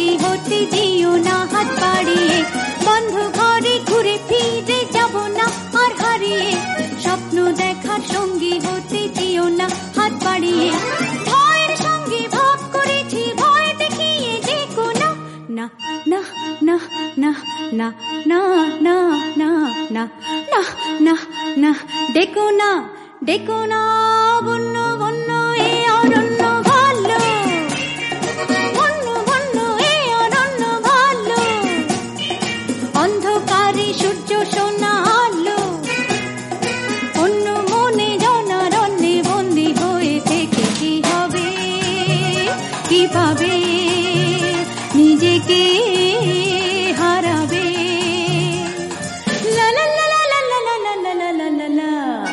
সঙ্গী হতে যেও না হাত বাড়িয়ে, বন্ধ ঘরে ঘুরে ফিরে যাব না আর হারিয়ে, স্বপ্ন দেখার সঙ্গী হতে যেও না হাত বাড়িয়ে, ভয়ের সঙ্গে ভাব করেছি ভয় দেখিয়ে দেখো না, না না না না না না না না না না না না, ডেকো না ডেকো না বন্য বন্য এ অরণ্য ভালো, বন্য বন্য এ অরণ্য ভালো, অন্ধকারে সূর্য সোনা আলো, অন্য মনে জনারণ্যে বন্দী হয়ে থেকে কি হবে, কি পাবে, নিজেকে হারাবে, লা লা লা লা লা লা লা লা লা লা লা লা।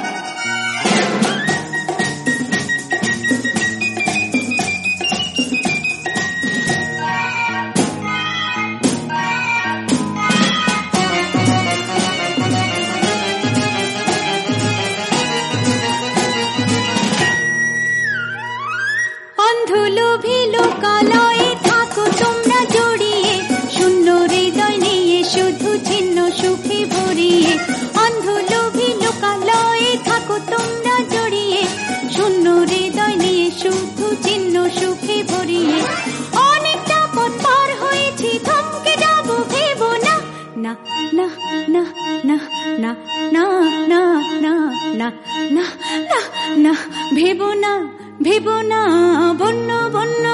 অন্ধলোভী লোকালয়ে থাকো তোমরা জড়িয়ে, শূন্য হৃদয় নিয়ে শুধু ছিন্ন সুখে ভরিয়ে, অন্ধলোভী লোকালয়ে থাকো তোমরা জড়িয়ে, শূন্য হৃদয় নিয়ে শুধু ছিন্ন সুখে ভরিয়ে, অনেকটা পথ পার হয়েছি থমকে যাব ভেবো না, না না না না না না না না না না না না, ভেবো না ভেবো না বন্য বন্য